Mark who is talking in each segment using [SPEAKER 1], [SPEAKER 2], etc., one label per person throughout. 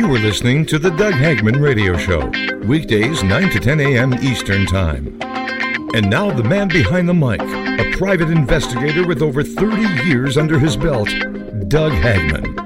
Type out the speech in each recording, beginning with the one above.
[SPEAKER 1] You are listening to the Doug Hagman Radio Show, weekdays 9 to 10 a.m. Eastern Time. And now the man behind the mic, a private investigator with over 30 years under his belt, Doug Hagman.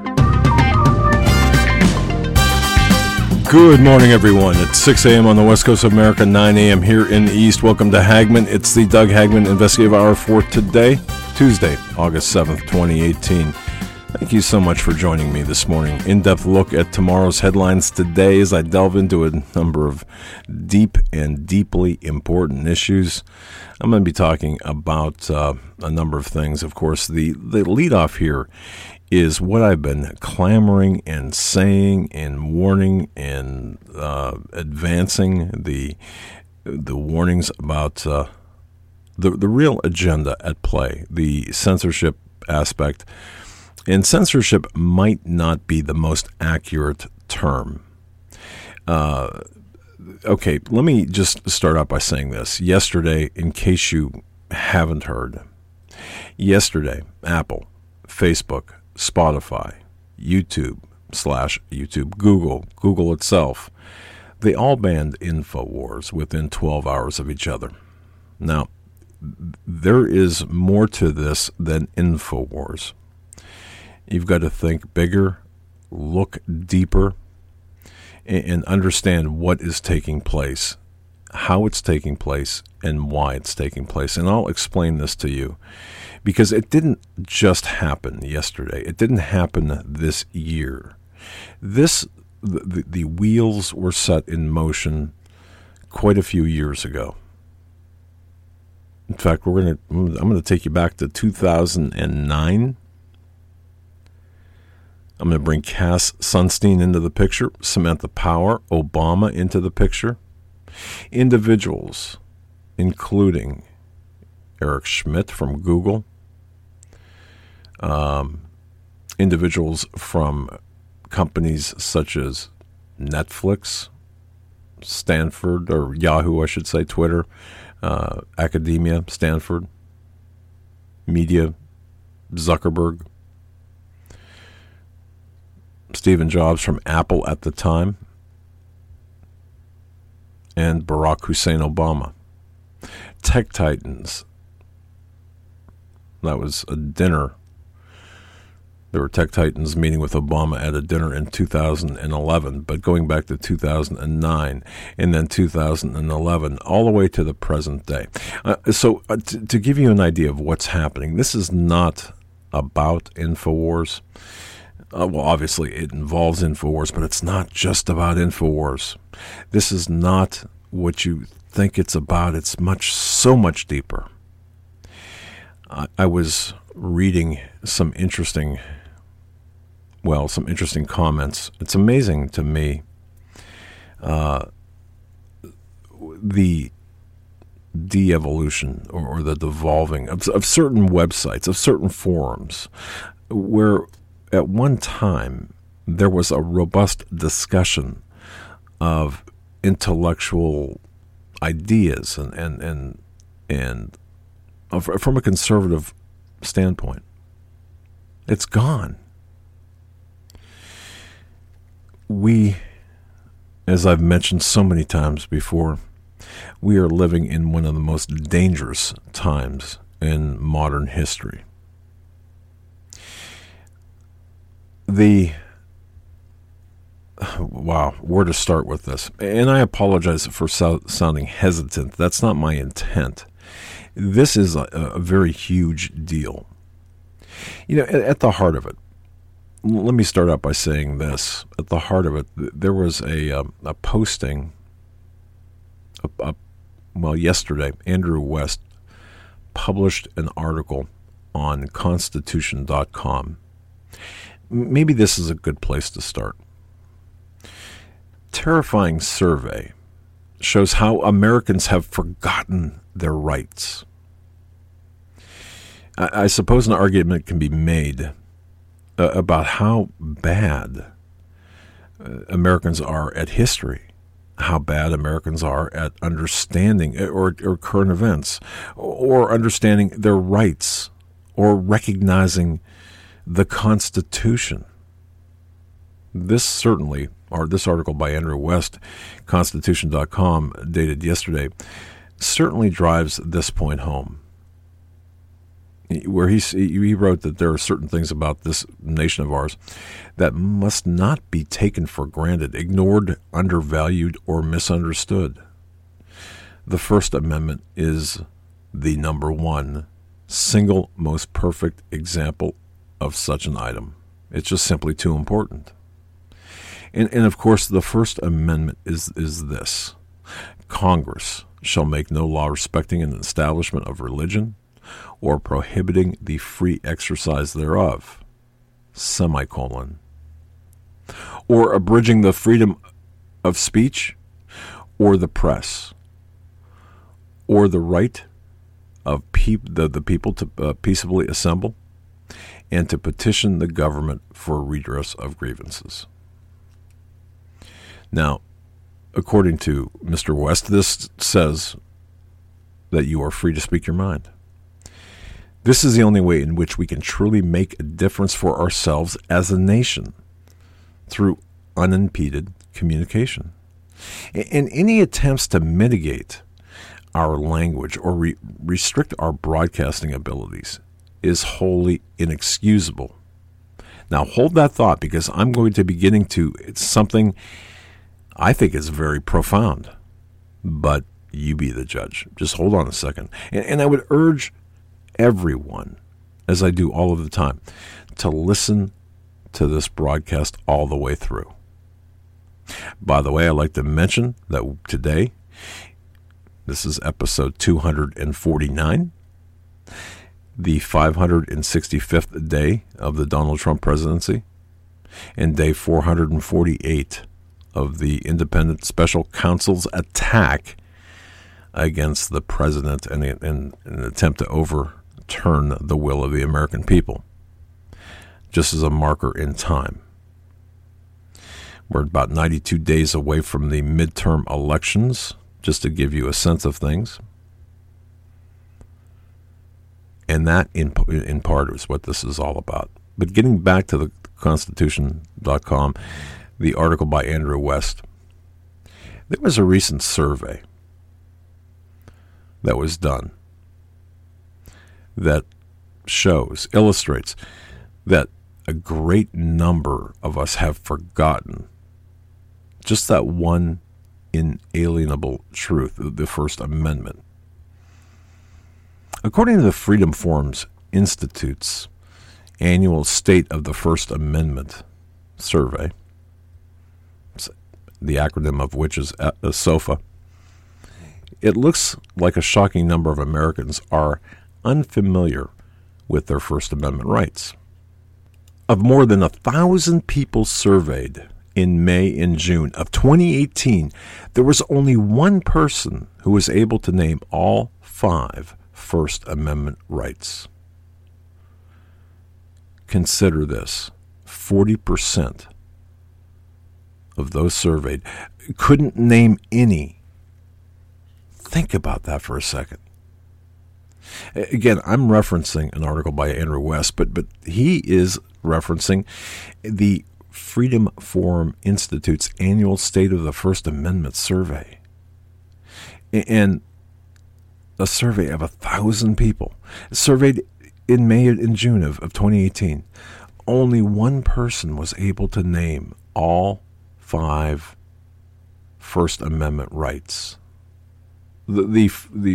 [SPEAKER 2] Good morning, everyone. It's 6 a.m. on the west coast of America, 9 a.m. here in the east. Welcome to Hagman. It's the Doug Hagman Investigative Hour for today, Tuesday, August 7th, 2018. Thank you so much for joining me this morning. In-depth look at tomorrow's headlines today as I delve into a number of deep and deeply important issues. I'm going to be talking about a number of things. Of course, the leadoff here is what I've been clamoring and saying and warning and advancing the warnings about the real agenda at play, the censorship aspect. And censorship might not be the most accurate term. Okay, let me just start out by saying this. Yesterday, in case you haven't heard, yesterday, Apple, Facebook, Spotify, YouTube, Google itself, they all banned InfoWars within 12 hours of each other. Now, there is more to this than InfoWars. You've got to think bigger, look deeper, and understand what is taking place, how it's taking place, and why it's taking place. And I'll explain this to you because it didn't just happen yesterday. It didn't happen this year. The wheels were set in motion quite a few years ago. In fact, I'm going to take you back to 2009. I'm going to bring Cass Sunstein into the picture, Samantha Power, Obama into the picture. Individuals, including Eric Schmidt from Google, individuals from companies such as Netflix, Stanford, or Yahoo, I should say, Twitter, Academia, Stanford, Media, Zuckerberg, Stephen Jobs from Apple at the time, and Barack Hussein Obama. Tech Titans. That was a dinner. There were Tech Titans meeting with Obama at a dinner in 2011, but going back to 2009 and then 2011, all the way to the present day. To give you an idea of what's happening, this is not about InfoWars. Well, obviously it involves InfoWars, but it's not just about InfoWars. This is not what you think it's about. It's so much deeper. I was reading some interesting comments. It's amazing to me the de-evolution or the devolving of certain websites, of certain forums, where at one time there was a robust discussion of intellectual ideas and from a conservative standpoint. It's gone. We, as I've mentioned so many times before, we are living in one of the most dangerous times in modern history. Wow, where to start with this? And I apologize for sounding hesitant. That's not my intent. This is a very huge deal. You know, at the heart of it, let me start out by saying this. At the heart of it, there was a posting, yesterday, Andrew West published an article on Constitution.com. Maybe this is a good place to start. Terrifying survey shows how Americans have forgotten their rights. I suppose an argument can be made about how bad Americans are at history, how bad Americans are at understanding or current events, or understanding their rights, or recognizing the Constitution. this article by Andrew West, Constitution.com, dated yesterday, certainly drives this point home, where he wrote that there are certain things about this nation of ours that must not be taken for granted, ignored, undervalued, or misunderstood. The First Amendment is the number one, single most perfect example of such an item. It's just simply too important. And of course, the First Amendment is this: Congress shall make no law respecting an establishment of religion or prohibiting the free exercise thereof, semicolon, or abridging the freedom of speech or the press, or the right of the people to peaceably assemble and to petition the government for redress of grievances. Now, according to Mr. West, this says that you are free to speak your mind. This is the only way in which we can truly make a difference for ourselves as a nation, through unimpeded communication. And any attempts to mitigate our language or restrict our broadcasting abilities is wholly inexcusable. Now, hold that thought, because I'm going to be getting to something I think is very profound, but you be the judge. Just hold on a second. And I would urge everyone, as I do all of the time, to listen to this broadcast all the way through. By the way, I'd like to mention that today, this is episode 249, the 565th day of the Donald Trump presidency, and day 448 of the independent special counsel's attack against the president and an attempt to overturn the will of the American people, just as a marker in time. We're about 92 days away from the midterm elections, just to give you a sense of things. And that, in part, is what this is all about. But getting back to the Constitution.com, the article by Andrew West, there was a recent survey that was done that illustrates that a great number of us have forgotten just that one inalienable truth, the First Amendment. According to the Freedom Forum Institute's annual State of the First Amendment survey, the acronym of which is SOFA, it looks like a shocking number of Americans are unfamiliar with their First Amendment rights. Of more than 1,000 people surveyed in May and June of 2018, there was only one person who was able to name all 5 First Amendment rights. Consider this: 40% of those surveyed couldn't name any. Think about that for a second. Again, I'm referencing an article by Andrew West, but he is referencing the Freedom Forum Institute's annual State of the First Amendment survey. And a survey of 1,000 people surveyed in May and June of 2018. Only one person was able to name all 5 First Amendment rights. The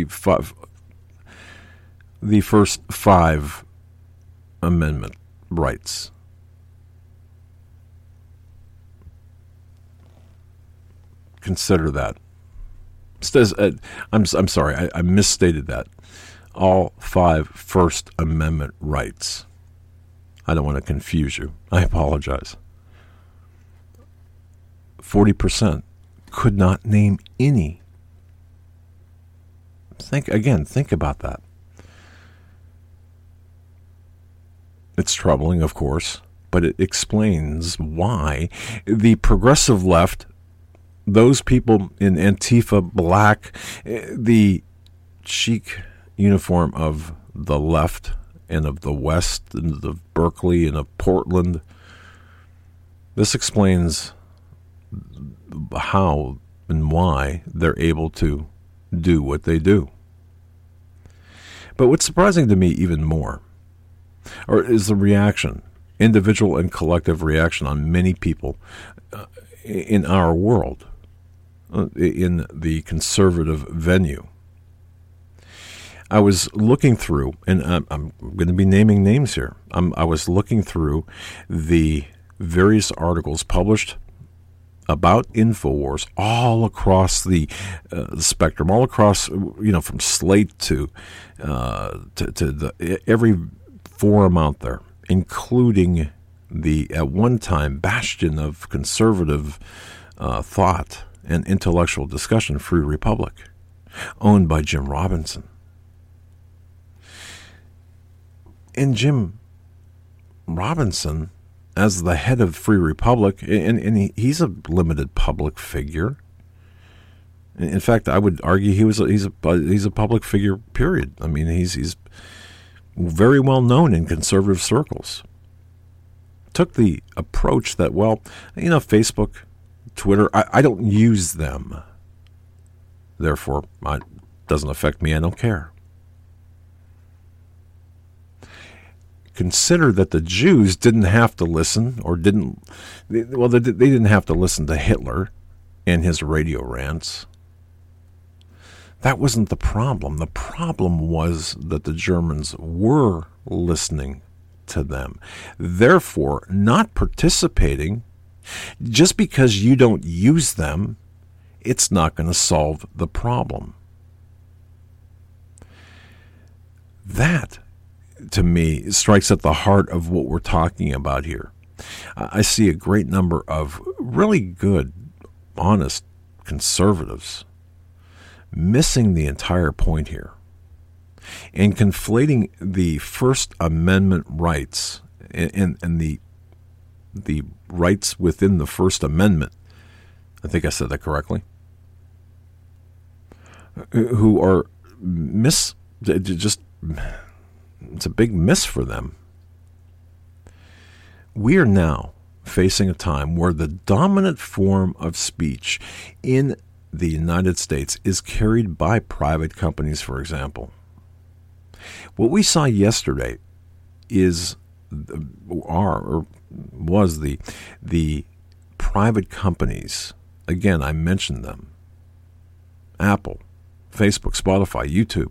[SPEAKER 2] first 5 Amendment rights. Consider that. It says, I'm sorry, I misstated that. All 5 First Amendment rights. I don't want to confuse you. I apologize. 40% could not name any. Think about that. It's troubling, of course, but it explains why the progressive left, those people in Antifa black, the chic uniform of the left and of the West and of Berkeley and of Portland, This explains how and why they're able to do what they do. But what's surprising to me even more is the reaction, individual and collective reaction on many people in our world, in the conservative venue. I was looking through, and I'm going to be naming names here. I was looking through the various articles published about InfoWars all across the spectrum, all across, from Slate to every forum out there, including the at one time bastion of conservative thought and intellectual discussion, Free Republic, owned by Jim Robinson. And Jim Robinson, as the head of Free Republic, and he's a limited public figure. In fact, I would argue he's a public figure. Period. I mean, he's very well known in conservative circles. Took the approach that, Facebook, Twitter, I don't use them. Therefore, it doesn't affect me. I don't care. Consider that the Jews didn't have to listen, they didn't have to listen to Hitler and his radio rants. That wasn't the problem. The problem was that the Germans were listening to them. Therefore, not participating, just because you don't use them, it's not going to solve the problem. That, to me, strikes at the heart of what we're talking about here. I see a great number of really good, honest conservatives missing the entire point here and conflating the First Amendment rights and the rights within the First Amendment. I think I said that correctly. Who are it's a big miss for them. We are now facing a time where the dominant form of speech in the United States is carried by private companies, for example. What we saw yesterday was the private companies. Again, I mentioned them. Apple, Facebook, Spotify, YouTube.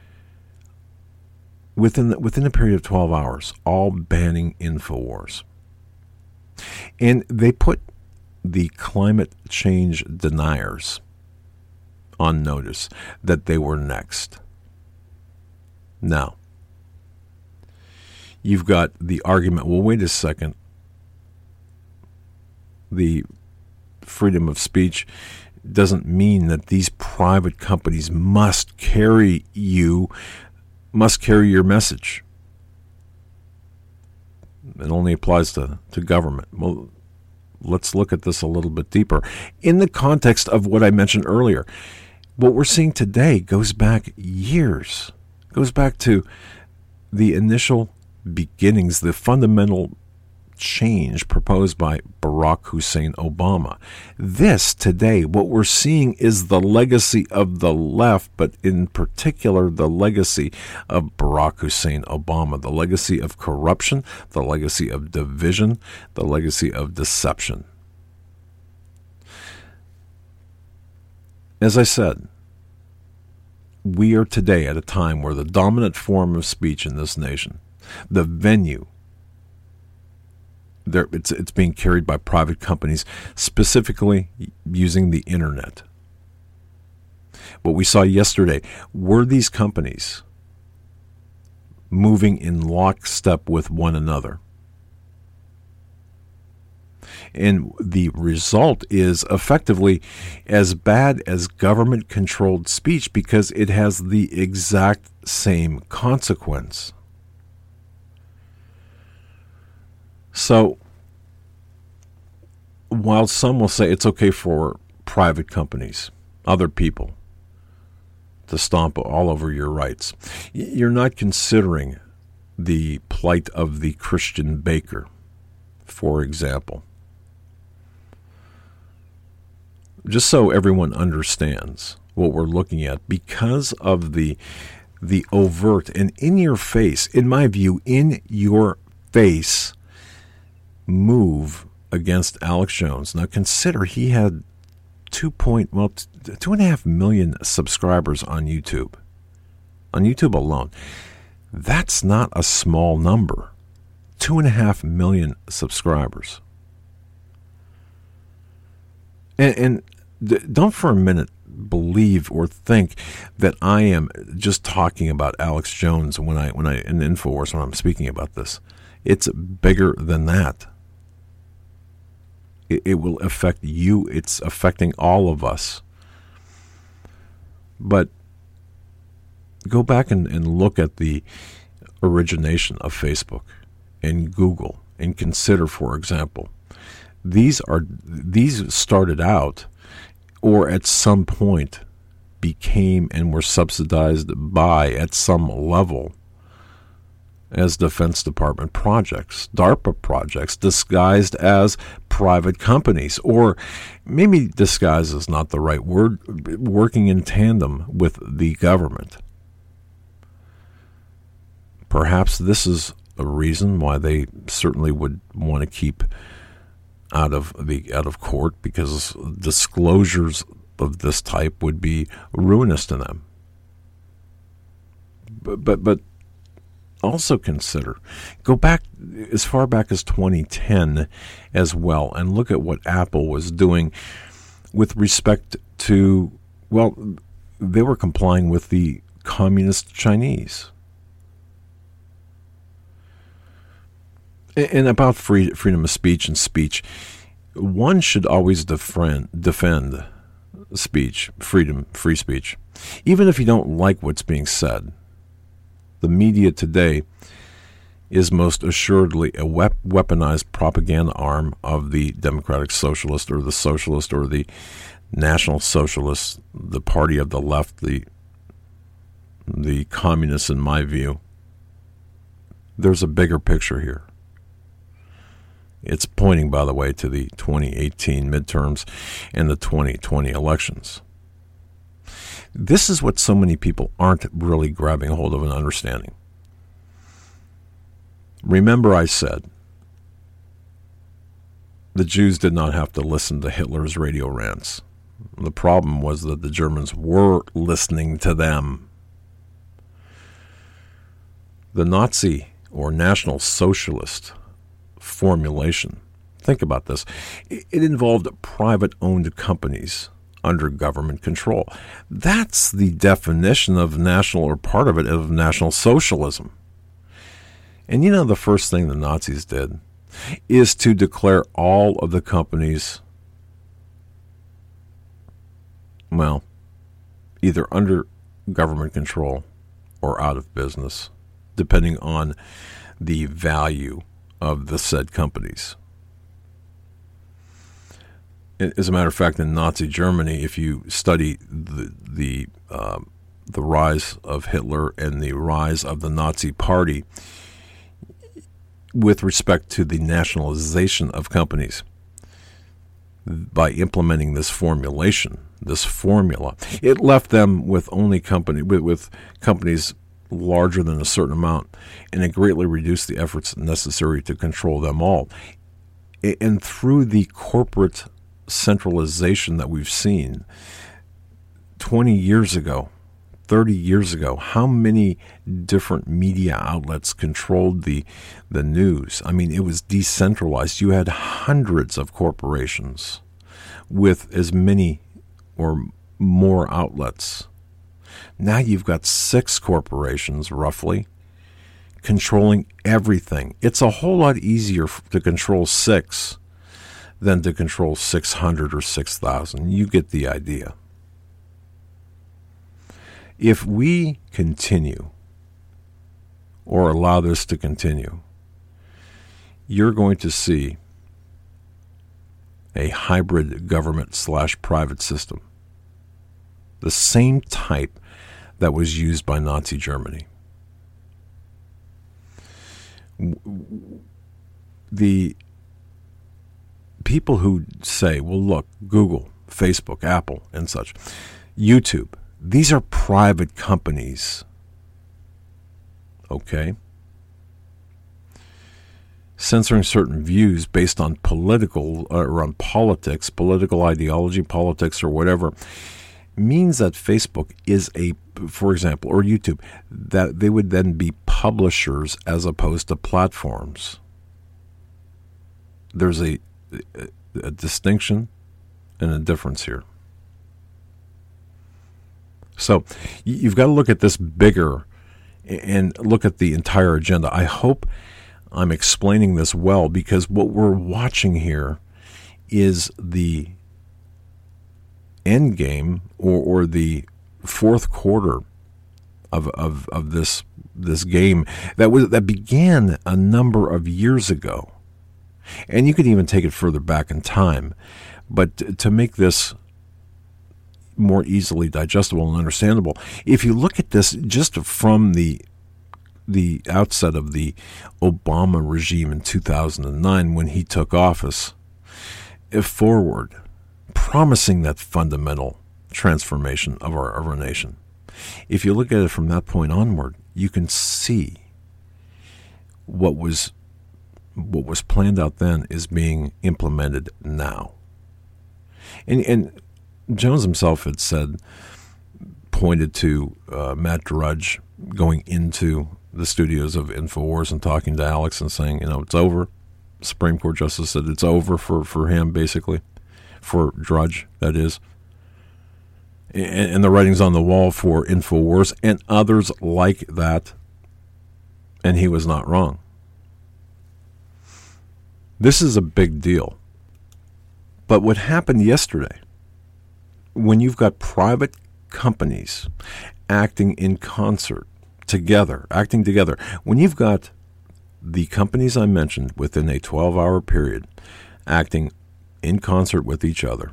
[SPEAKER 2] Within a period of 12 hours, all banning InfoWars. And they put the climate change deniers on notice that they were next. Now, you've got the argument, well, wait a second. The freedom of speech doesn't mean that these private companies must carry your message. It only applies to government. Well, let's look at this a little bit deeper. In the context of what I mentioned earlier, what we're seeing today goes back years. Goes back to the initial beginnings, the fundamental change proposed by Barack Hussein Obama. This, today, what we're seeing is the legacy of the left, but in particular the legacy of Barack Hussein Obama, the legacy of corruption, the legacy of division, the legacy of deception. As I said, we are today at a time where the dominant form of speech in this nation, the venue, it's being carried by private companies, specifically using the internet. What we saw yesterday were these companies moving in lockstep with one another. And the result is effectively as bad as government-controlled speech because it has the exact same consequence. So, while some will say it's okay for private companies, other people, to stomp all over your rights, you're not considering the plight of the Christian baker, for example. just so everyone understands what we're looking at, because of the overt and in your face, in my view, in your face move against Alex Jones. Now consider he had 2.5 million subscribers on YouTube. On YouTube alone. That's not a small number. 2.5 million subscribers. And don't for a minute believe or think that I am just talking about Alex Jones when I in InfoWars when I'm speaking about this. It's bigger than that. It will affect you. It's affecting all of us. But go back and look at the origination of Facebook and Google and consider, for example, these started out or at some point became and were subsidized by, at some level, as Defense Department projects, DARPA projects, disguised as private companies, or maybe disguised is not the right word, working in tandem with the government. Perhaps this is a reason why they certainly would want to keep out of court, because disclosures of this type would be ruinous to them. But also consider, go back as far back as 2010 as well, and look at what Apple was doing with respect to, well, they were complying with the communist Chinese. And about freedom of speech and speech, one should always defend speech, freedom, free speech, even if you don't like what's being said. The media today is most assuredly a weaponized propaganda arm of the Democratic Socialist or the National Socialist, the party of the left, the communists, in my view. There's a bigger picture here. It's pointing, by the way, to the 2018 midterms and the 2020 elections. This is what so many people aren't really grabbing hold of and understanding. Remember, I said the Jews did not have to listen to Hitler's radio rants. The problem was that the Germans were listening to them. The Nazi or National Socialist formulation, think about this, it involved private-owned companies under government control. That's the definition of national, or part of it, of National Socialism. And you know, the first thing the Nazis did is to declare all of the companies, well, either under government control or out of business, depending on the value of the said companies. As a matter of fact, in Nazi Germany, if you study the rise of Hitler and the rise of the Nazi Party with respect to the nationalization of companies, by implementing this formula, it left them with only with companies larger than a certain amount, and it greatly reduced the efforts necessary to control them all. And through the corporate centralization that we've seen 20 years ago, 30 years ago, how many different media outlets controlled the news? I mean, it was decentralized. You had hundreds of corporations with as many or more outlets. Now you've got 6 corporations, roughly, controlling everything. It's a whole lot easier to control 6 than to control 600 or 6,000. You get the idea. If we continue, or allow this to continue, you're going to see a hybrid government/private system, the same type that was used by Nazi Germany. The people who say, well, look, Google, Facebook, Apple, and such. YouTube. These are private companies. Okay? Censoring certain views based on political ideology, politics, or whatever, means that Facebook is for example, or YouTube, that they would then be publishers as opposed to platforms. There's a distinction and a difference here. So you've got to look at this bigger and look at the entire agenda. I hope I'm explaining this well, because what we're watching here is the end game or the fourth quarter of this game that began a number of years ago. And you could even take it further back in time. But to make this more easily digestible and understandable, if you look at this just from the outset of the Obama regime in 2009, when he took office, forward, promising that fundamental transformation of our nation. If you look at it from that point onward, you can see what was planned out then is being implemented now. And Jones himself had pointed to Matt Drudge going into the studios of InfoWars and talking to Alex and saying, it's over. Supreme Court Justice said it's over for him, basically, for Drudge, that is. And the writing's on the wall for InfoWars and others like that, and he was not wrong. This is a big deal. But what happened yesterday, when you've got private companies acting in concert, acting together, when you've got the companies I mentioned within a 12-hour period acting in concert with each other,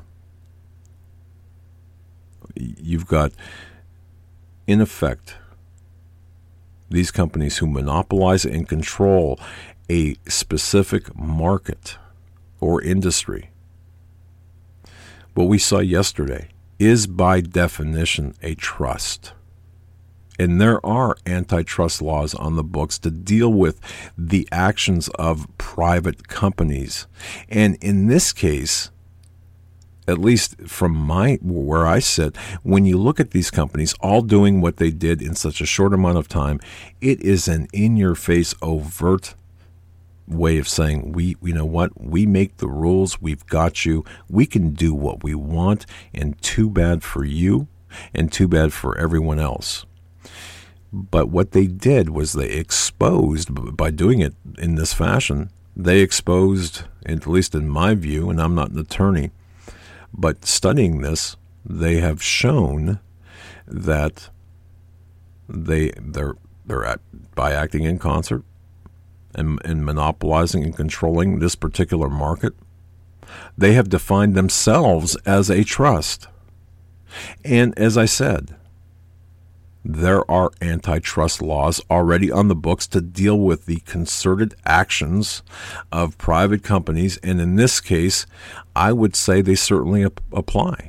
[SPEAKER 2] you've got, in effect, these companies who monopolize and control a specific market or industry. What we saw yesterday is by definition a trust. And there are antitrust laws on the books to deal with the actions of private companies. And in this case, at least from where I sit, when you look at these companies all doing what they did in such a short amount of time, it is an in-your-face, overt way of saying, you know what, we make the rules, we've got you, we can do what we want, and too bad for you, and too bad for everyone else. But what they did was they exposed, by doing it in this fashion, they exposed, at least in my view, and I'm not an attorney, but studying this, they have shown that they're by acting in concert and monopolizing and controlling this particular market, they have defined themselves as a trust. And as I said, there are antitrust laws already on the books to deal with the concerted actions of private companies, and in this case, I would say they certainly apply.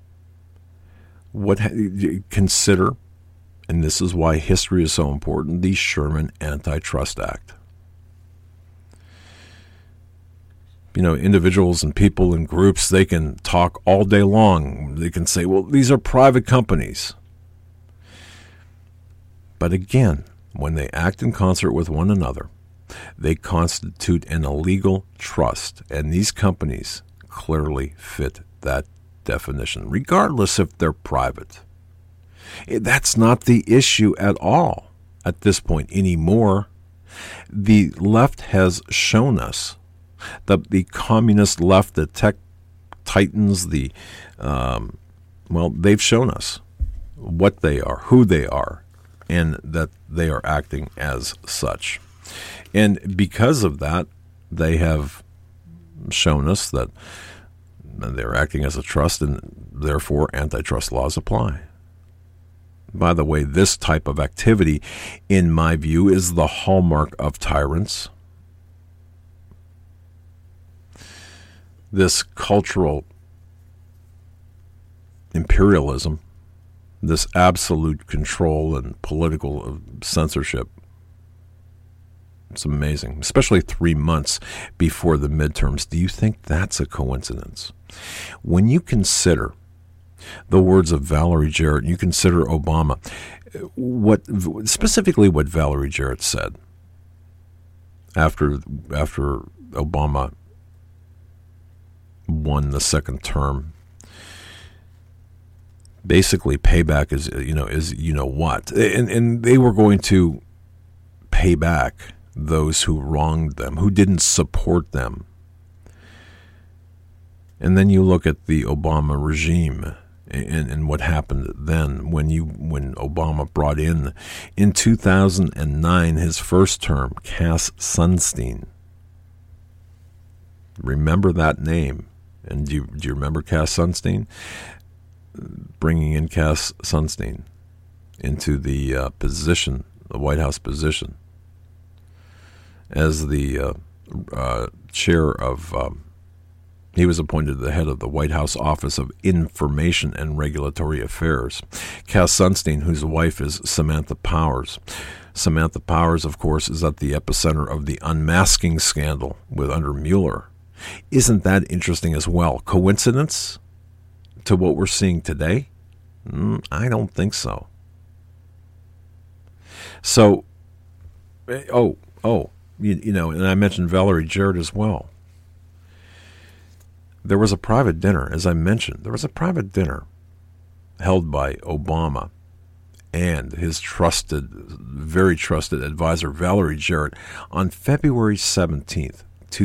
[SPEAKER 2] Consider, and this is why history is so important, the Sherman Antitrust Act. Individuals and people and groups, they can talk all day long. They can say, well, these are private companies. But again, when they act in concert with one another, they constitute an illegal trust, and these companies clearly fit that definition, regardless if they're private. That's not the issue at all at this point anymore. The left has shown us, the communist left, the tech titans, they've shown us what they are, who they are, and that they are acting as such. And because of that, they have shown us that they're acting as a trust, and therefore antitrust laws apply. By the way, this type of activity, in my view, is the hallmark of tyrants. This cultural imperialism, this absolute control and political censorship. It's amazing, especially 3 months before the midterms. Do you think that's a coincidence? When you consider the words of Valerie Jarrett, you consider Obama, specifically what Valerie Jarrett said after Obama won the second term. Basically, payback is what, and they were going to pay back those who wronged them, who didn't support them. And then you look at the Obama regime and what happened then when Obama brought in 2009 his first term, Cass Sunstein. Remember that name? And do you remember Cass Sunstein? Bringing in Cass Sunstein into the position, the White House position, as the chair of, he was appointed the head of the White House Office of Information and Regulatory Affairs. Cass Sunstein, whose wife is Samantha Powers. Samantha Powers, of course, is at the epicenter of the unmasking scandal under Mueller. Isn't that interesting as well? Coincidence to what we're seeing today? I don't think so. So, and I mentioned Valerie Jarrett as well. There was a private dinner, as I mentioned. There was a private dinner held by Obama and his very trusted advisor, Valerie Jarrett, on February 17th,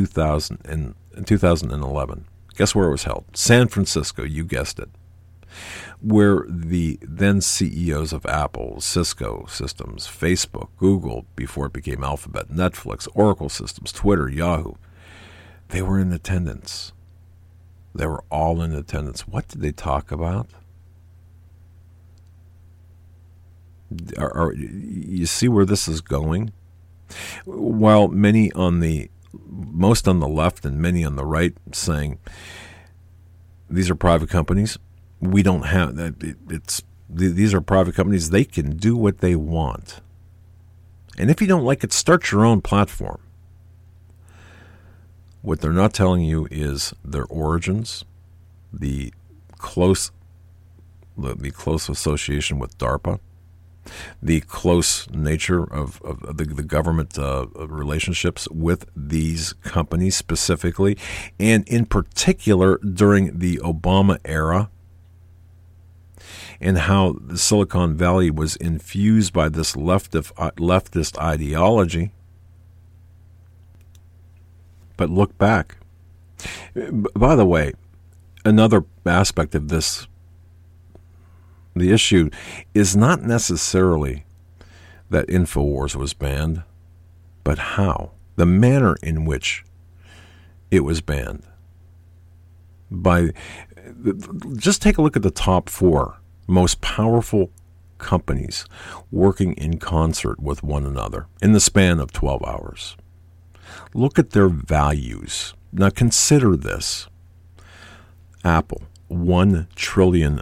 [SPEAKER 2] 2011. Guess where it was held? San Francisco, you guessed it. Where the then CEOs of Apple, Cisco Systems, Facebook, Google, before it became Alphabet, Netflix, Oracle Systems, Twitter, Yahoo, they were in attendance. They were all in attendance. What did they talk about? You see where this is going? While most on the left and many on the right saying these are private companies, we don't have that. These are private companies. They can do what they want. And if you don't like it, start your own platform. What they're not telling you is their origins, the close association with DARPA, the close nature of the government relationships with these companies specifically, and in particular during the Obama era, and how the Silicon Valley was infused by this leftist ideology. But look back. By the way, another aspect of this, the issue is not necessarily that InfoWars was banned, but how, the manner in which it was banned. Just take a look at the top 4 most powerful companies working in concert with one another in the span of 12 hours. Look at their values. Now consider this. Apple, $1 trillion.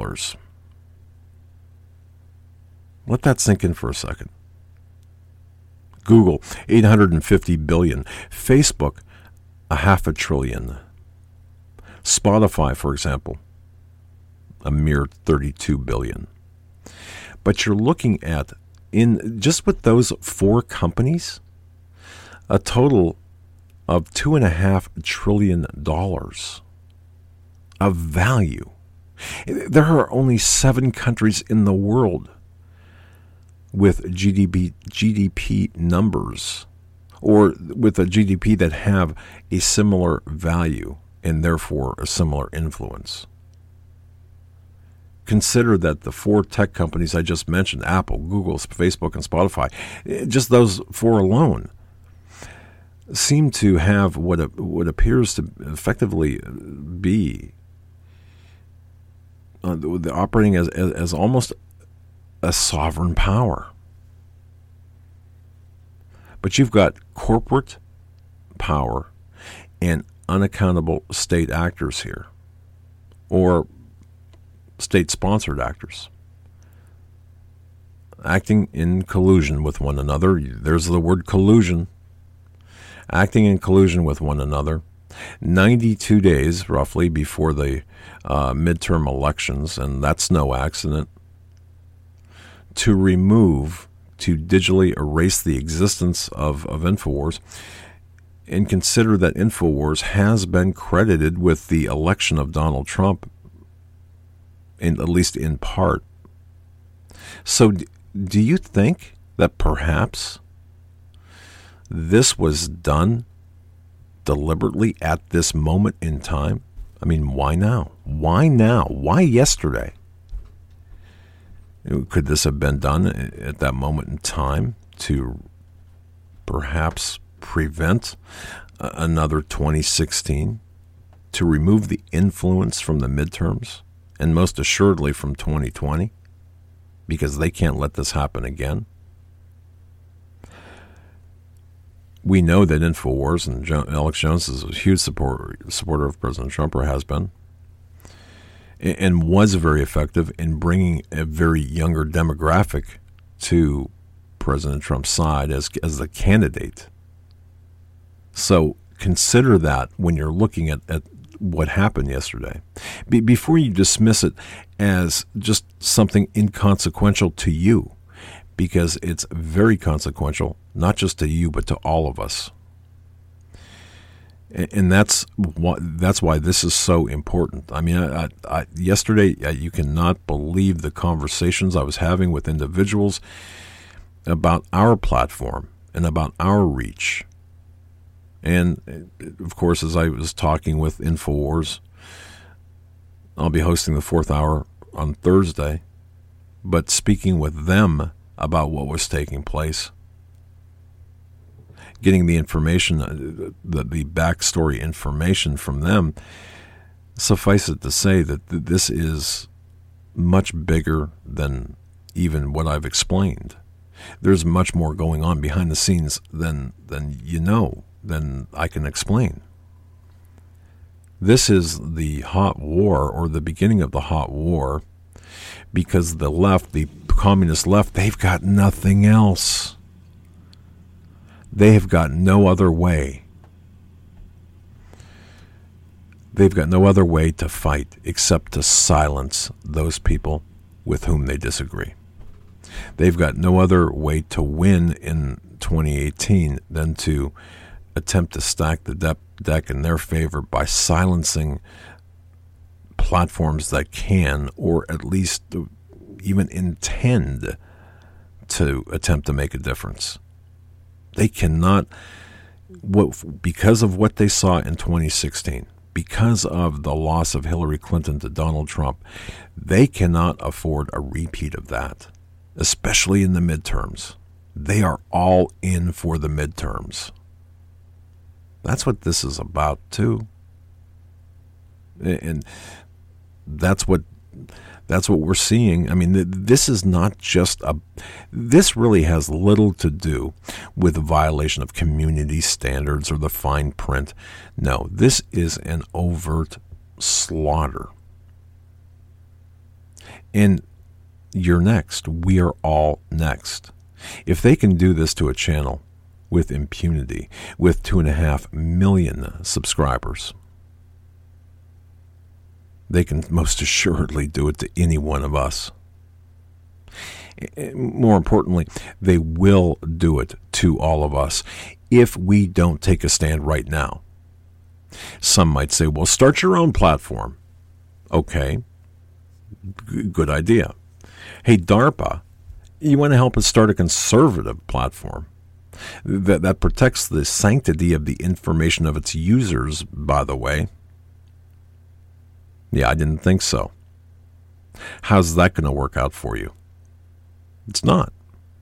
[SPEAKER 2] Let that sink in for a second. Google, $850 billion. Facebook, $500 billion. Spotify, for example, a mere $32 billion. But you're looking at, just with those 4 companies, a total of $2.5 trillion of value. There are only 7 countries in the world with GDP numbers, or with a GDP that have a similar value and therefore a similar influence. Consider that the 4 tech companies I just mentioned, Apple, Google, Facebook, and Spotify, just those 4 alone, seem to have what appears to effectively be operating as almost a sovereign power. But you've got corporate power and unaccountable state actors here, or state-sponsored actors, acting in collusion with one another. There's the word collusion. Acting in collusion with one another, 92 days roughly before the midterm elections, and that's no accident, to digitally erase the existence of InfoWars, and consider that InfoWars has been credited with the election of Donald Trump, at least in part. So do you think that perhaps this was done deliberately at this moment in time? I mean, why now? Why now? Why yesterday? Could this have been done at that moment in time to perhaps prevent another 2016, to remove the influence from the midterms, and most assuredly from 2020, because they can't let this happen again? We know that InfoWars, and Alex Jones is a huge supporter of President Trump, or has been, and was very effective in bringing a very younger demographic to President Trump's side as the candidate. So consider that when you're looking at what happened yesterday, before you dismiss it as just something inconsequential to you, because it's very consequential, not just to you, but to all of us. And that's why this is so important. I mean, yesterday, you cannot believe the conversations I was having with individuals about our platform and about our reach. And, of course, as I was talking with InfoWars, I'll be hosting the 4th hour on Thursday, but speaking with them about what was taking place, getting the information, the backstory information from them, suffice it to say that this is much bigger than even what I've explained. There's much more going on behind the scenes than I can explain. This is the hot war, or the beginning of the hot war, because the left, the communist left, they've got nothing else. They have got no other way. They've got no other way to fight except to silence those people with whom they disagree. They've got no other way to win in 2018 than to attempt to stack the deck in their favor by silencing platforms that can, or at least even intend to attempt to make a difference. They cannot, because of what they saw in 2016, because of the loss of Hillary Clinton to Donald Trump, they cannot afford a repeat of that, especially in the midterms. They are all in for the midterms. That's what this is about, too. And that's what we're seeing. I mean, this is not just this really has little to do with a violation of community standards or the fine print. No, this is an overt slaughter. And you're next. We are all next. If they can do this to a channel with impunity, with 2.5 million subscribers, they can most assuredly do it to any one of us. More importantly, they will do it to all of us if we don't take a stand right now. Some might say, well, start your own platform. Okay, good idea. Hey, DARPA, you want to help us start a conservative platform that protects the sanctity of the information of its users, by the way? Yeah, I didn't think so. How's that going to work out for you? It's not.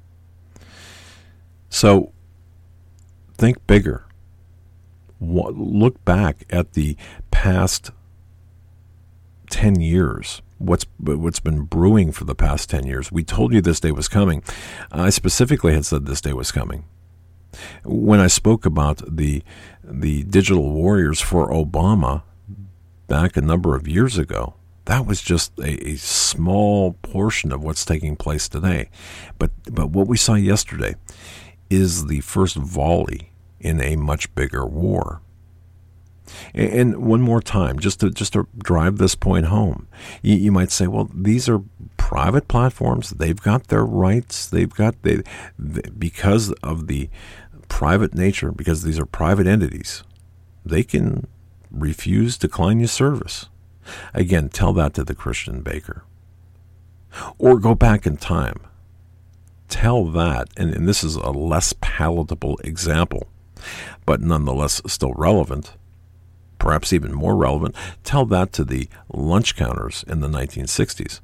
[SPEAKER 2] So think bigger. Look back at the past 10 years. What's been brewing for the past 10 years. We told you this day was coming. I specifically had said this day was coming. When I spoke about the digital warriors for Obama back a number of years ago, That was just a small portion of what's taking place today. But what we saw yesterday is the first volley in a much bigger war. And one more time, just to drive this point home, you might say, well, these are private platforms. They've got their rights. Because of the private nature, because these are private entities, they can refuse, decline your service. Again, tell that to the Christian baker. Or go back in time. Tell that, and this is a less palatable example, but nonetheless still relevant, perhaps even more relevant. Tell that to the lunch counters in the 1960s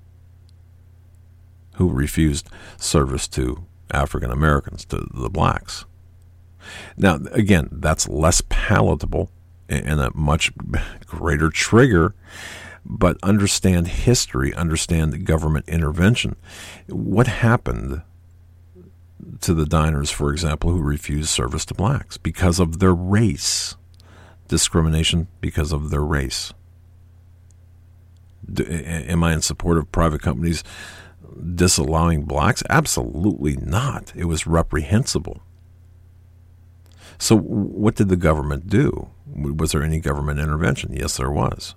[SPEAKER 2] who refused service to African Americans, to the blacks. Now, again, that's less palatable and a much greater trigger, but understand history, understand government intervention. What happened to the diners, for example, who refused service to blacks because of their race? Discrimination because of their race. Am I in support of private companies disallowing blacks? Absolutely not. It was reprehensible. So what did the government do? Was there any government intervention? Yes, there was.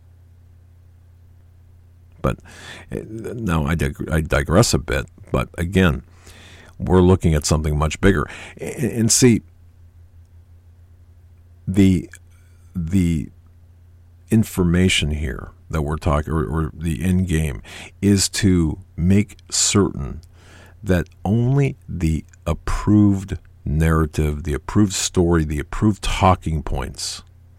[SPEAKER 2] But now I digress a bit. But again, we're looking at something much bigger. And see, the information here that we're talking, or the end game, is to make certain that only the approved narrative, the approved story, the approved talking points,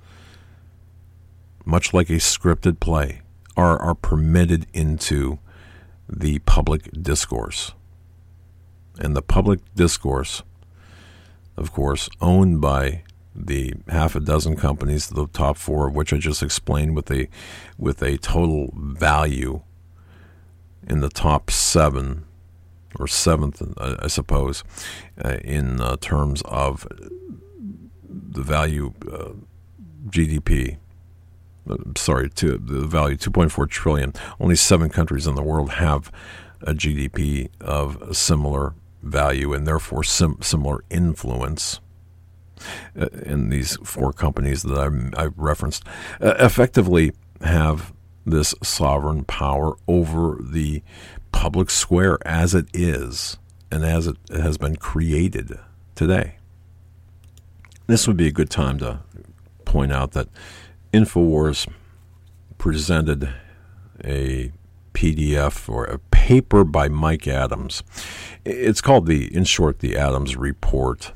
[SPEAKER 2] much like a scripted play, are permitted into the public discourse. And the public discourse, of course, owned by the half a dozen companies, the top four of which I just explained, with a total value in the top seven, or seventh, I suppose, in terms of the value GDP. To the value, 2.4 trillion. Only 7 countries in the world have a GDP of similar value and therefore similar influence. And these 4 companies that I've referenced effectively have this sovereign power over the public square as it is and as it has been created today. This would be a good time to point out that InfoWars presented a PDF or a paper by Mike Adams. It's called, in short, the Adams Report,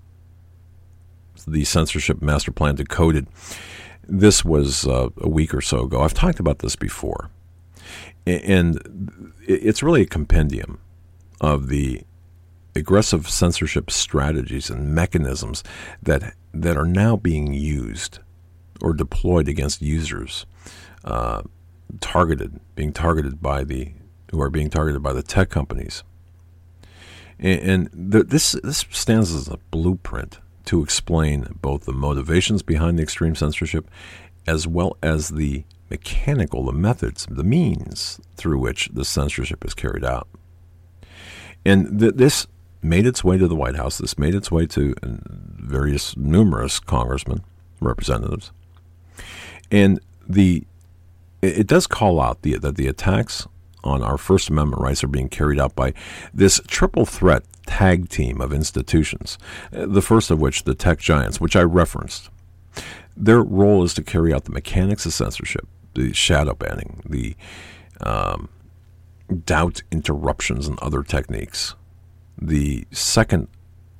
[SPEAKER 2] the Censorship Master Plan Decoded. This was a week or so ago. I've talked about this before. And it's really a compendium of the aggressive censorship strategies and mechanisms that are now being used or deployed against users, being targeted by the tech companies. And this stands as a blueprint to explain both the motivations behind the extreme censorship as well as the methods, the means through which the censorship is carried out. And this made its way to the White House. This made its way to numerous congressmen, representatives. And it does call out that the attacks on our First Amendment rights are being carried out by this triple threat tag team of institutions, the first of which, the tech giants, which I referenced. Their role is to carry out the mechanics of censorship, the shadow banning, the doubt interruptions and other techniques. The second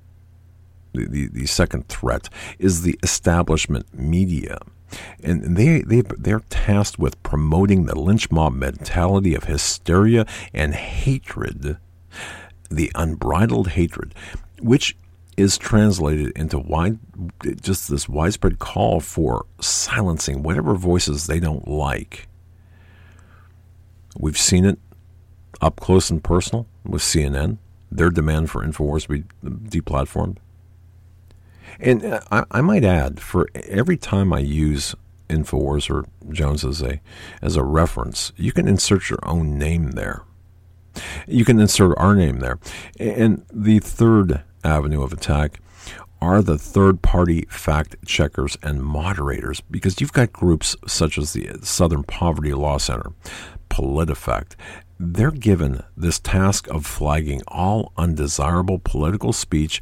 [SPEAKER 2] threat is the establishment media. And they're tasked with promoting the lynch mob mentality of hysteria and hatred, the unbridled hatred, which is translated into this widespread call for silencing whatever voices they don't like. We've seen it up close and personal with CNN, their demand for InfoWars to be deplatformed. And I might add, for every time I use InfoWars or Jones as a reference, you can insert your own name there. You can insert our name there. And the third avenue of attack are the third-party fact checkers and moderators, because you've got groups such as the Southern Poverty Law Center, PolitiFact. They're given this task of flagging all undesirable political speech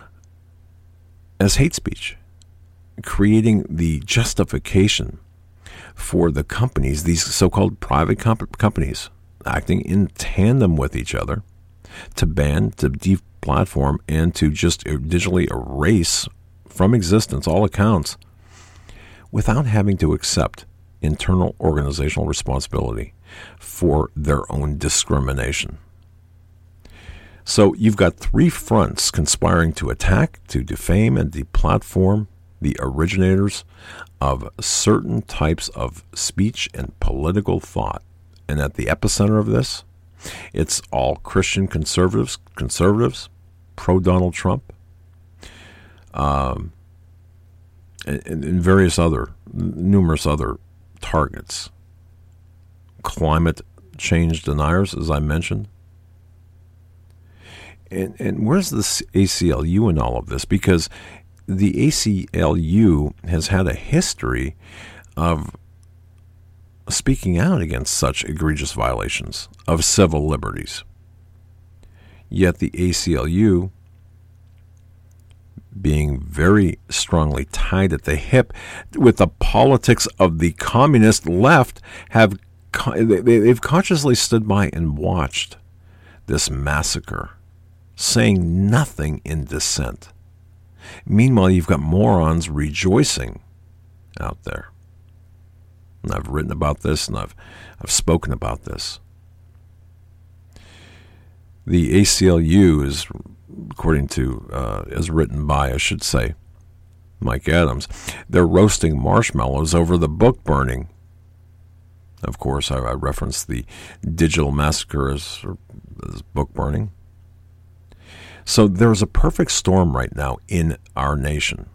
[SPEAKER 2] as hate speech, creating the justification for the companies, these so-called private companies, acting in tandem with each other to ban, to deplatform, and to just digitally erase from existence all accounts without having to accept internal organizational responsibility for their own discrimination. So you've got three fronts conspiring to attack, to defame, and deplatform the originators of certain types of speech and political thought. And at the epicenter of this, it's all Christian conservatives, pro-Donald Trump, and various numerous other targets. Climate change deniers, as I mentioned. And where's the ACLU in all of this? Because the ACLU has had a history of speaking out against such egregious violations of civil liberties. Yet the ACLU, being very strongly tied at the hip with the politics of the communist left, they've consciously stood by and watched this massacre, saying nothing in dissent. Meanwhile, you've got morons rejoicing out there. And I've written about this, and I've spoken about this. The ACLU is, according to, as written by, I should say, Mike Adams, they're roasting marshmallows over the book burning. Of course, I referenced the digital massacre as book burning. So there's a perfect storm right now in our nation.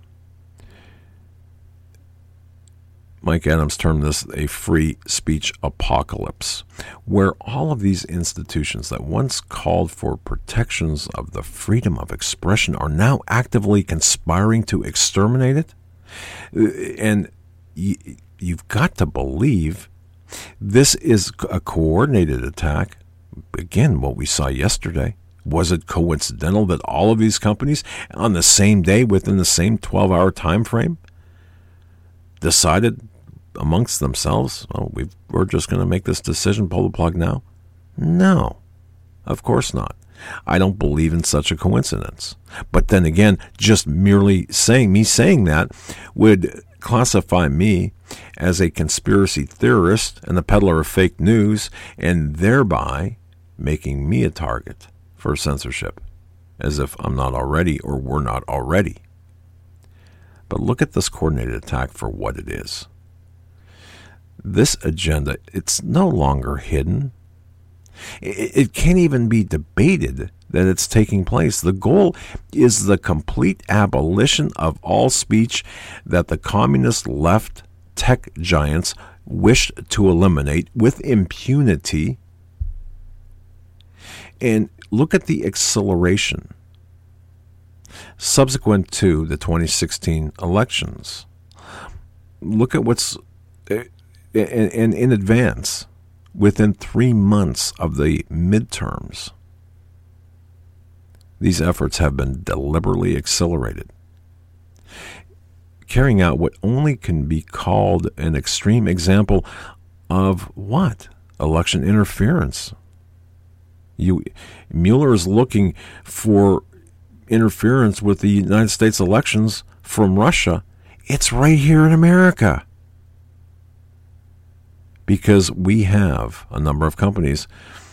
[SPEAKER 2] Mike Adams termed this a free speech apocalypse, where all of these institutions that once called for protections of the freedom of expression are now actively conspiring to exterminate it. And you've got to believe this is a coordinated attack. Again, what we saw yesterday. Was it coincidental that all of these companies on the same day, within the same 12-hour time frame, decided amongst themselves, we're just going to make this decision, pull the plug now? No, of course not. I don't believe in such a coincidence. But then again, just merely saying that would classify me as a conspiracy theorist and a peddler of fake news, and thereby making me a target for censorship, as if I'm not already or we're not already. But look at this coordinated attack for what it is. This agenda, it's no longer hidden. It can't even be debated that it's taking place. The goal is the complete abolition of all speech that the communist left tech giants wished to eliminate with impunity. And look at the acceleration subsequent to the 2016 elections. Look at what's in advance, within 3 months of the midterms. These efforts have been deliberately accelerated, carrying out what only can be called an extreme example of what? Election interference. Mueller is looking for interference with the United States elections from Russia. It's right here in America. Because we have a number of companies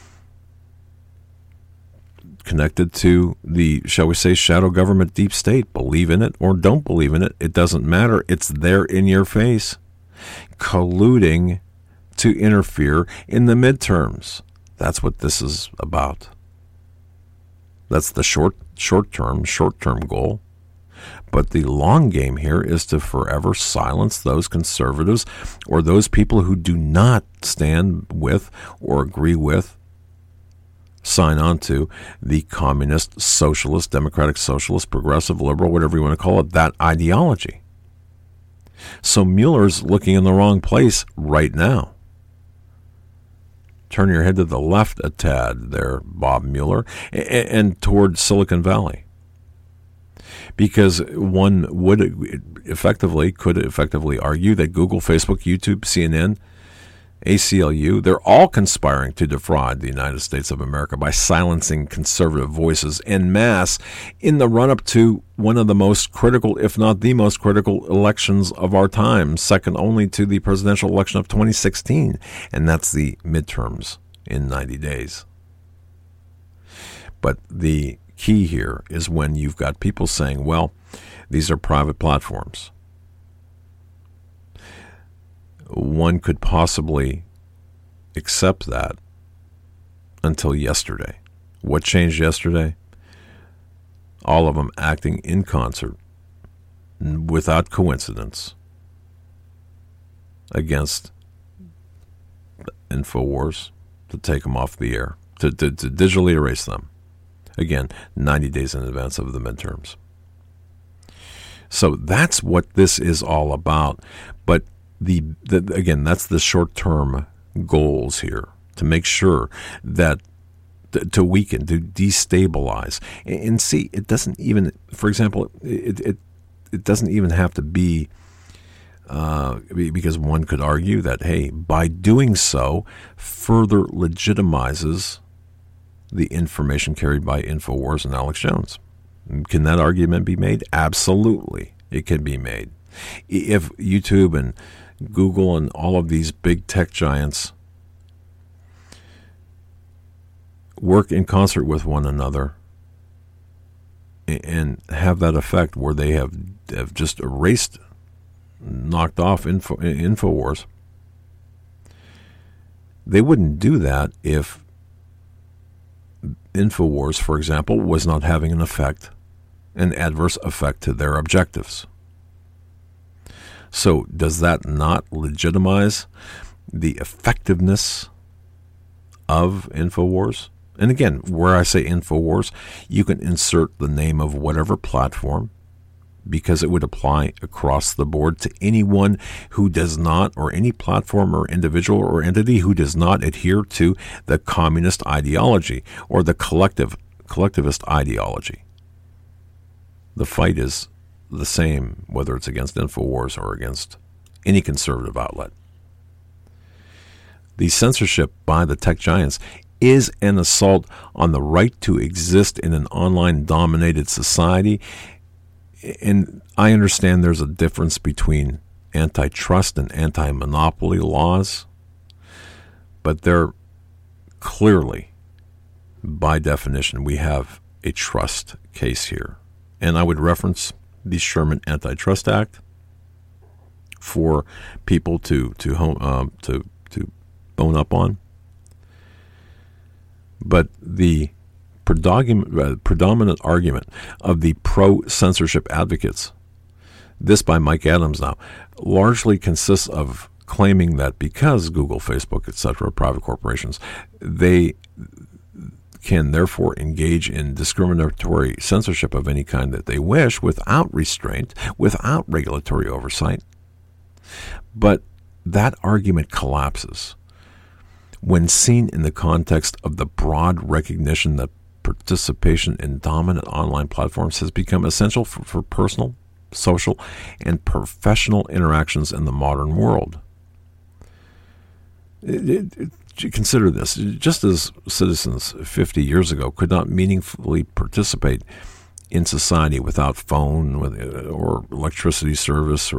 [SPEAKER 2] connected to the, shall we say, shadow government deep state. Believe in it or don't believe in it, it doesn't matter. It's there in your face, colluding to interfere in the midterms. That's what this is about. That's the short-term goal. But the long game here is to forever silence those conservatives or those people who do not stand with or agree with, sign on to the communist, socialist, democratic, socialist, progressive, liberal, whatever you want to call it, that ideology. So Mueller's looking in the wrong place right now. Turn your head to the left a tad there, Bob Mueller, and toward Silicon Valley. Because one could effectively argue that Google, Facebook, YouTube, CNN, ACLU, they're all conspiring to defraud the United States of America by silencing conservative voices en masse in the run-up to one of the most critical, if not the most critical, elections of our time, second only to the presidential election of 2016, and that's the midterms in 90 days. But the key here is when you've got people saying, well, these are private platforms. One could possibly accept that until yesterday. What changed yesterday? All of them acting in concert, without coincidence, against InfoWars to take them off the air, to digitally erase them. Again, 90 days in advance of the midterms. So that's what this is all about. But again, that's the short-term goals here, to make sure that to weaken, to destabilize. And see, it doesn't even, for example, it doesn't even have to be because one could argue that, hey, by doing so, further legitimizes the information carried by InfoWars and Alex Jones. Can that argument be made? Absolutely, it can be made. If YouTube and Google and all of these big tech giants work in concert with one another and have that effect where they have just erased, knocked off InfoWars, they wouldn't do that if InfoWars, for example, was not having an adverse effect to their objectives. So does that not legitimize the effectiveness of InfoWars? And again, where I say InfoWars, you can insert the name of whatever platform, because it would apply across the board to anyone who does not, or any platform or individual or entity who does not adhere to the communist ideology or the collectivist ideology. The fight is the same, whether it's against InfoWars or against any conservative outlet. The censorship by the tech giants is an assault on the right to exist in an online-dominated society. And I understand there's a difference between antitrust and anti-monopoly laws, but they're clearly, by definition, we have a trust case here. And I would reference the Sherman Antitrust Act for people to bone up on. But the predominant argument of the pro-censorship advocates, this by Mike Adams now, largely consists of claiming that because Google, Facebook, etc., private corporations, they can therefore engage in discriminatory censorship of any kind that they wish without restraint, without regulatory oversight. But that argument collapses when seen in the context of the broad recognition that participation in dominant online platforms has become essential for personal, social, and professional interactions in the modern world. Consider this. Just as citizens 50 years ago could not meaningfully participate in society without phone or electricity service,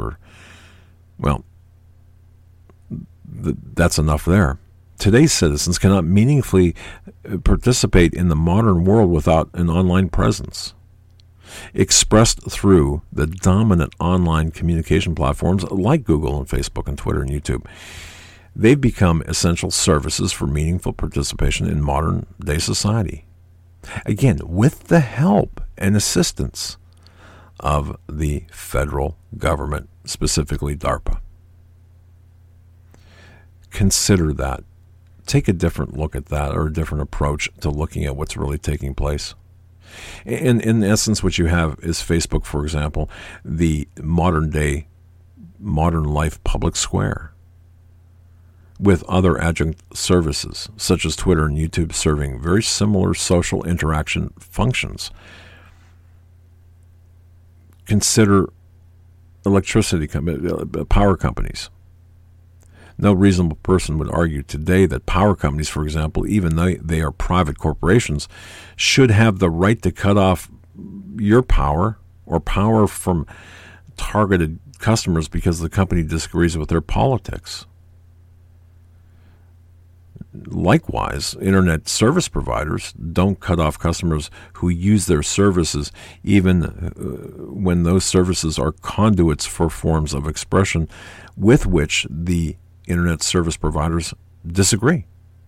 [SPEAKER 2] that's enough there. Today's citizens cannot meaningfully participate in the modern world without an online presence, expressed through the dominant online communication platforms like Google and Facebook and Twitter and YouTube. They've become essential services for meaningful participation in modern-day society. Again, with the help and assistance of the federal government, specifically DARPA. Consider that. Take a different look at that, or a different approach to looking at what's really taking place. And in essence, what you have is Facebook, for example, the modern life public square, with other adjunct services, such as Twitter and YouTube, serving very similar social interaction functions. Consider power companies. No reasonable person would argue today that power companies, for example, even though they are private corporations, should have the right to cut off your power or power from targeted customers because the company disagrees with their politics. Likewise, internet service providers don't cut off customers who use their services, even when those services are conduits for forms of expression with which the internet service providers disagree.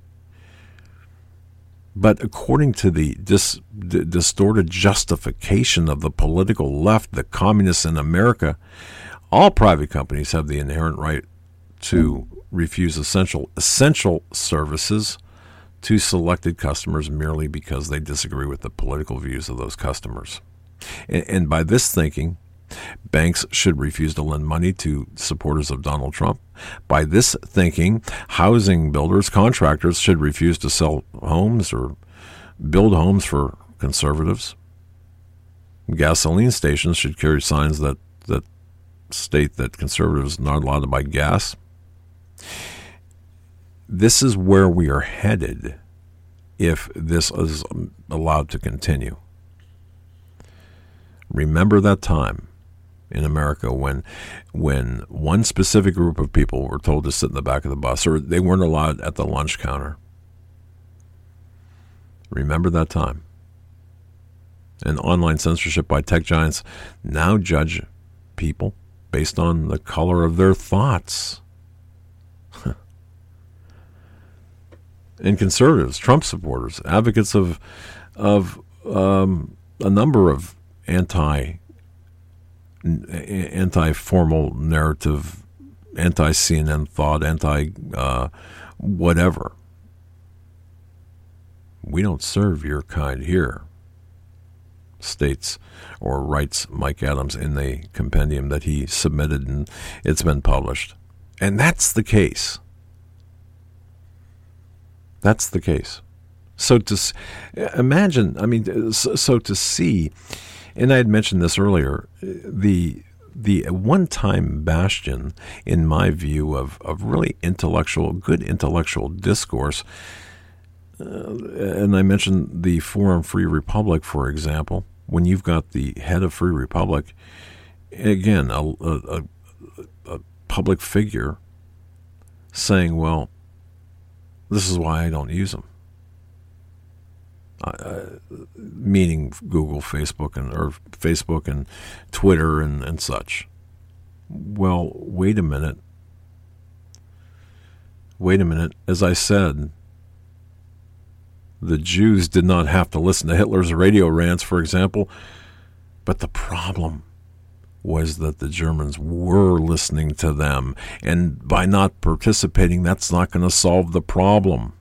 [SPEAKER 2] But according to the distorted justification of the political left, the communists in America, all private companies have the inherent right to refuse essential services to selected customers merely because they disagree with the political views of those customers. And by this thinking, banks should refuse to lend money to supporters of Donald Trump. By this thinking, housing builders, contractors should refuse to sell homes or build homes for conservatives. Gasoline stations should carry signs that state that conservatives are not allowed to buy gas. This is where we are headed if this is allowed to continue. Remember that time in America when one specific group of people were told to sit in the back of the bus, or they weren't allowed at the lunch counter. Remember that time. And online censorship by tech giants now judge people based on the color of their thoughts. And conservatives, Trump supporters, advocates of a number of anti-formal narrative, anti-CNN thought, whatever. We don't serve your kind here, states or writes Mike Adams in the compendium that he submitted, and it's been published. And that's the case. That's the case. So to imagine, so to see, and I had mentioned this earlier, the one-time bastion, in my view, of really good intellectual discourse, and I mentioned the Forum Free Republic, for example. When you've got the head of Free Republic, again, a public figure saying, well, this is why I don't use them. Meaning Google, Facebook, and Twitter and such. Well, wait a minute. As I said, the Jews did not have to listen to Hitler's radio rants, for example, but the problem was that the Germans were listening to them, and by not participating, that's not going to solve the problem.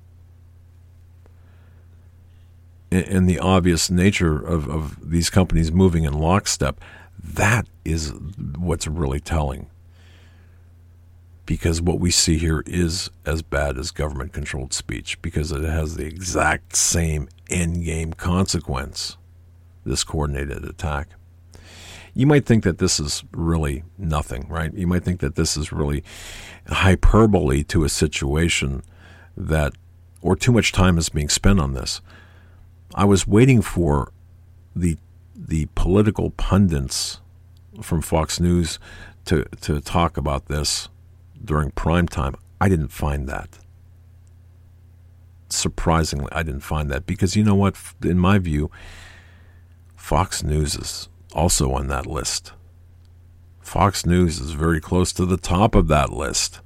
[SPEAKER 2] And the obvious nature of these companies moving in lockstep, that is what's really telling. Because what we see here is as bad as government-controlled speech, because it has the exact same end-game consequence, this coordinated attack. You might think that this is really nothing, right? You might think that this is really hyperbole to a situation or too much time is being spent on this. I was waiting for the political pundits from Fox News to talk about this during prime time. I didn't find that. Surprisingly, I didn't find that, because you know what? In my view, Fox News is also on that list. Fox News is very close to the top of that list.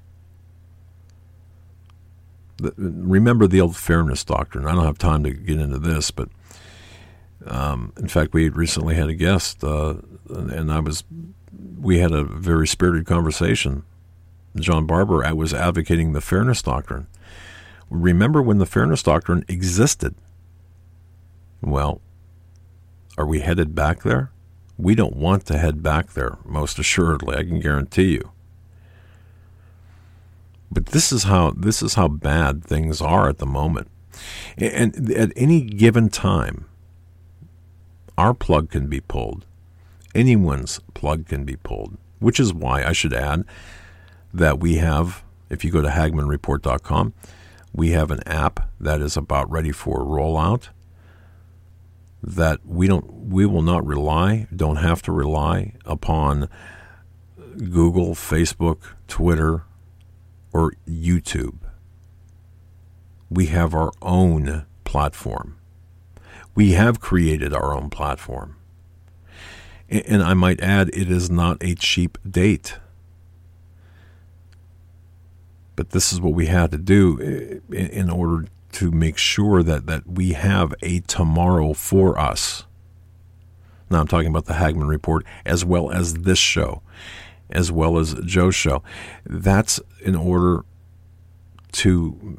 [SPEAKER 2] Remember the old fairness doctrine. I don't have time to get into this, but In fact, we recently had a guest, and we had a very spirited conversation. John Barber was advocating the Fairness Doctrine. Remember when the Fairness Doctrine existed? Well, are we headed back there? We don't want to head back there, most assuredly, I can guarantee you. But this is how bad things are at the moment. And at any given time, our plug can be pulled. Anyone's plug can be pulled, which is why I should add that we have, if you go to HagmannReport.com, we have an app that is about ready for rollout that we don't have to rely upon Google, Facebook, Twitter, or YouTube. We have our own platform. We have created our own platform. And I might add, it is not a cheap date. But this is what we had to do in order to make sure that we have a tomorrow for us. Now I'm talking about the Hagmann Report as well as this show, as well as Joe's show. That's in order to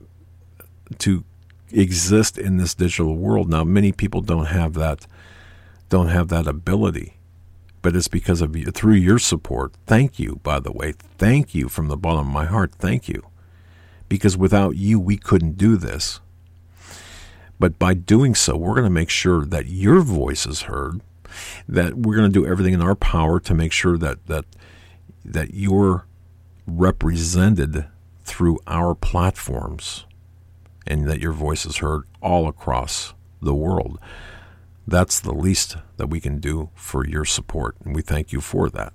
[SPEAKER 2] exist in this digital world. Now many people don't have that ability. But it's because of you, through your support. Thank you, by the way. Thank you from the bottom of my heart. Thank you. Because without you, we couldn't do this. But by doing so, we're going to make sure that your voice is heard, that we're going to do everything in our power to make sure that you're represented through our platforms and that your voice is heard all across the world. That's the least that we can do for your support, and we thank you for that.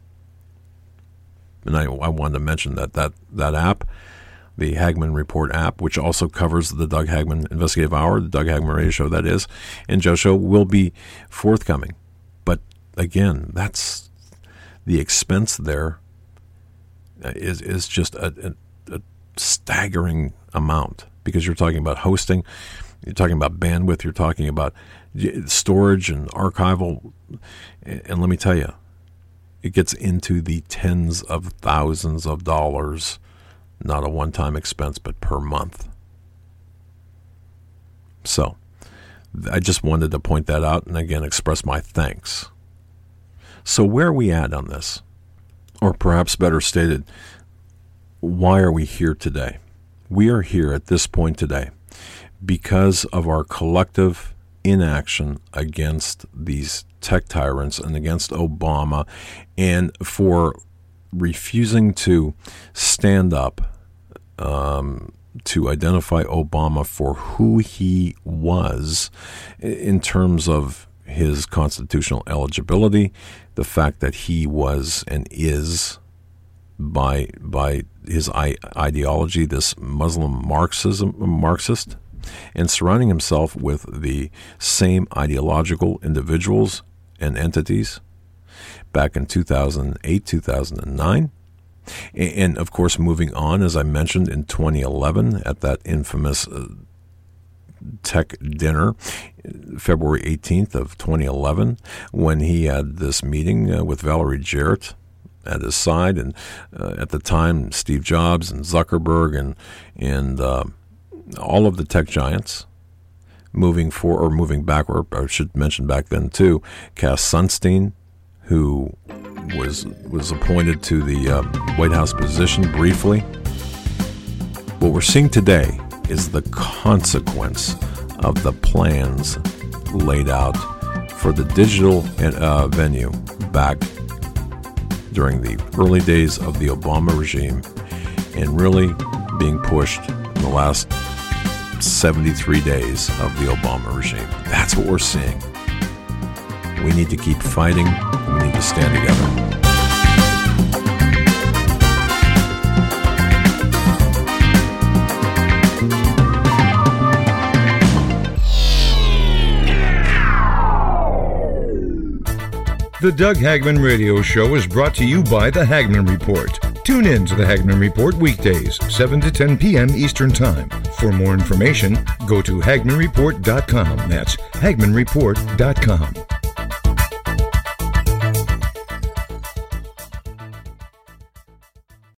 [SPEAKER 2] And I wanted to mention that app, the Hagmann Report app, which also covers the Doug Hagmann Investigative Hour, the Doug Hagmann Radio Show, that is, and Joe Show, will be forthcoming. But again, that's the expense there is just a staggering amount, because you're talking about hosting, you're talking about bandwidth, you're talking about storage and archival, and let me tell you, it gets into the tens of thousands of dollars, not a one-time expense, but per month. So, I just wanted to point that out and again express my thanks. So where are we at on this? Or perhaps better stated, why are we here today? We are here at this point today because of our collective inaction against these tech tyrants and against Obama, and for refusing to stand up to identify Obama for who he was in terms of his constitutional eligibility, the fact that he was and is, by his ideology, this Muslim Marxist, and surrounding himself with the same ideological individuals and entities back in 2008, 2009. And, of course, moving on, as I mentioned, in 2011 at that infamous tech dinner, February 18th of 2011, when he had this meeting with Valerie Jarrett at his side, and at the time, Steve Jobs and Zuckerberg and all of the tech giants, moving backward. I should mention back then too, Cass Sunstein, who was appointed to the White House position briefly. What we're seeing today is the consequence of the plans laid out for the digital venue back during the early days of the Obama regime, and really being pushed in the last 73 days of the Obama regime. That's what we're seeing. We need to keep fighting. We need to stand together.
[SPEAKER 1] The Doug Hagmann Radio Show is brought to you by the Hagmann Report. Tune in to the Hagman Report weekdays, 7 to 10 p.m. Eastern Time. For more information, go to HagmanReport.com. That's HagmanReport.com.